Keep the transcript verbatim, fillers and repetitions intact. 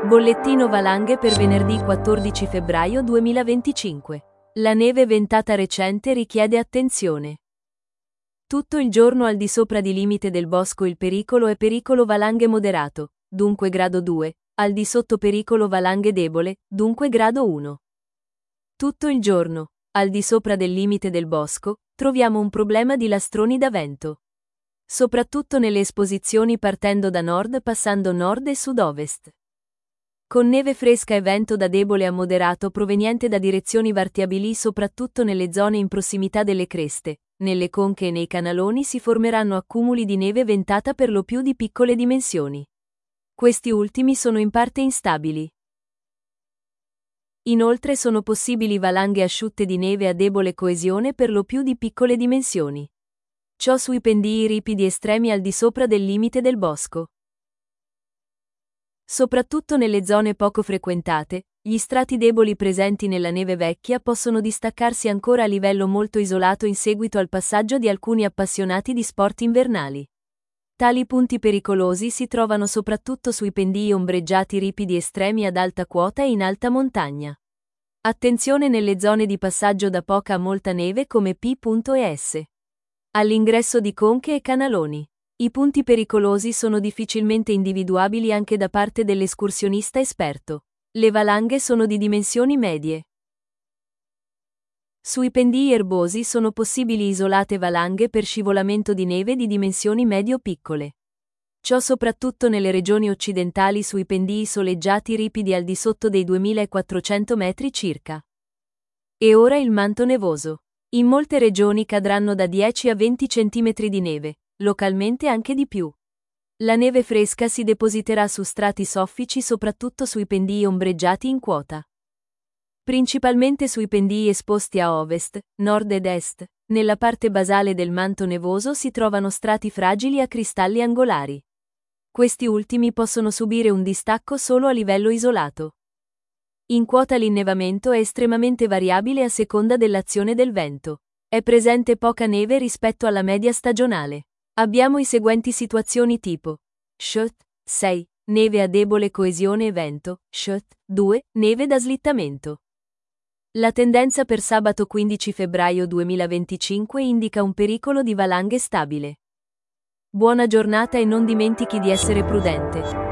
Bollettino valanghe per venerdì quattordici febbraio duemilaventicinque. La neve ventata recente richiede attenzione. Tutto il giorno al di sopra di limite del bosco il pericolo è pericolo valanghe moderato, dunque grado due, al di sotto pericolo valanghe debole, dunque grado uno. Tutto il giorno, al di sopra del limite del bosco, troviamo un problema di lastroni da vento. Soprattutto nelle esposizioni partendo da nord passando nord e sud-ovest. Con neve fresca e vento da debole a moderato proveniente da direzioni variabili soprattutto nelle zone in prossimità delle creste, nelle conche e nei canaloni si formeranno accumuli di neve ventata per lo più di piccole dimensioni. Questi ultimi sono in parte instabili. Inoltre sono possibili valanghe asciutte di neve a debole coesione per lo più di piccole dimensioni. Ciò sui pendii ripidi estremi al di sopra del limite del bosco. Soprattutto nelle zone poco frequentate, gli strati deboli presenti nella neve vecchia possono distaccarsi ancora a livello molto isolato in seguito al passaggio di alcuni appassionati di sport invernali. Tali punti pericolosi si trovano soprattutto sui pendii ombreggiati ripidi estremi ad alta quota e in alta montagna. Attenzione nelle zone di passaggio da poca a molta neve come P e S. All'ingresso di conche e canaloni. I punti pericolosi sono difficilmente individuabili anche da parte dell'escursionista esperto. Le valanghe sono di dimensioni medie. Sui pendii erbosi sono possibili isolate valanghe per scivolamento di neve di dimensioni medio-piccole. Ciò soprattutto nelle regioni occidentali sui pendii soleggiati ripidi al di sotto dei duemilaquattrocento metri circa. E ora il manto nevoso. In molte regioni cadranno da dieci a venti centimetri di neve. Localmente anche di più. La neve fresca si depositerà su strati soffici soprattutto sui pendii ombreggiati in quota. Principalmente sui pendii esposti a ovest, nord ed est, nella parte basale del manto nevoso si trovano strati fragili a cristalli angolari. Questi ultimi possono subire un distacco solo a livello isolato. In quota l'innevamento è estremamente variabile a seconda dell'azione del vento. È presente poca neve rispetto alla media stagionale. Abbiamo i seguenti situazioni tipo S H T sei, neve a debole coesione e vento, S H T due, neve da slittamento. La tendenza per sabato quindici febbraio duemilaventicinque indica un pericolo di valanghe stabile. Buona giornata e non dimentichi di essere prudente.